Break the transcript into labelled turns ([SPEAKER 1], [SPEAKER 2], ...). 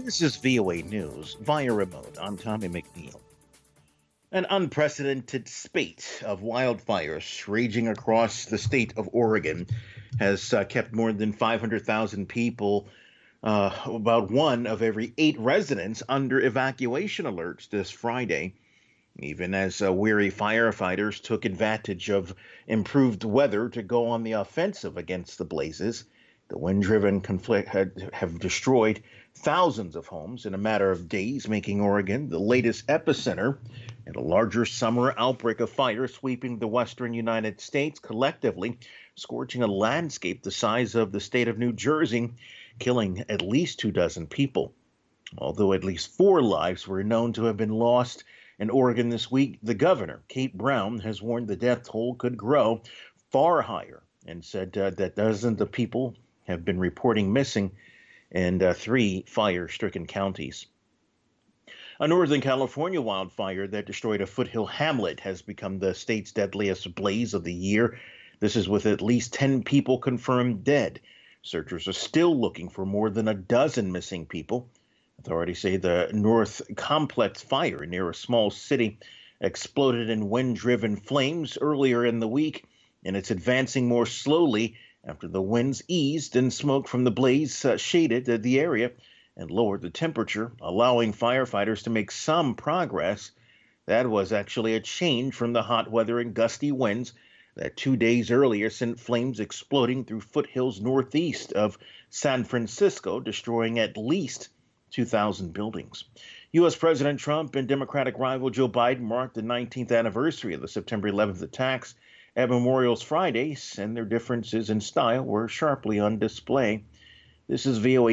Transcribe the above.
[SPEAKER 1] This is VOA News via remote. I'm Tommy McNeil. An unprecedented spate of wildfires raging across the state of Oregon has kept more than 500,000 people, about one of every eight residents, under evacuation alerts this Friday, even as weary firefighters took advantage of improved weather to go on the offensive against the blazes. The wind-driven conflict have destroyed thousands of homes in a matter of days, making Oregon the latest epicenter in a larger summer outbreak of fire sweeping the western United States, collectively scorching a landscape the size of the state of New Jersey, killing at least 24 people. Although at least 4 lives were known to have been lost in Oregon this week, the governor, Kate Brown, has warned the death toll could grow far higher and said that dozens of people have been reporting missing in 3 fire-stricken counties. A Northern California wildfire that destroyed a foothill hamlet has become the state's deadliest blaze of the year. This is with at least 10 people confirmed dead. Searchers are still looking for more than a dozen missing people. Authorities say the North Complex fire near a small city exploded in wind-driven flames earlier in the week, and it's advancing more slowly after the winds eased and smoke from the blaze shaded the area and lowered the temperature, allowing firefighters to make some progress. That was actually a change from the hot weather and gusty winds that 2 days earlier sent flames exploding through foothills northeast of San Francisco, destroying at least 2,000 buildings. U.S. President Trump and Democratic rival Joe Biden marked the 19th anniversary of the September 11th attacks at Memorial's Fridays, and their differences in style were sharply on display. This is VOA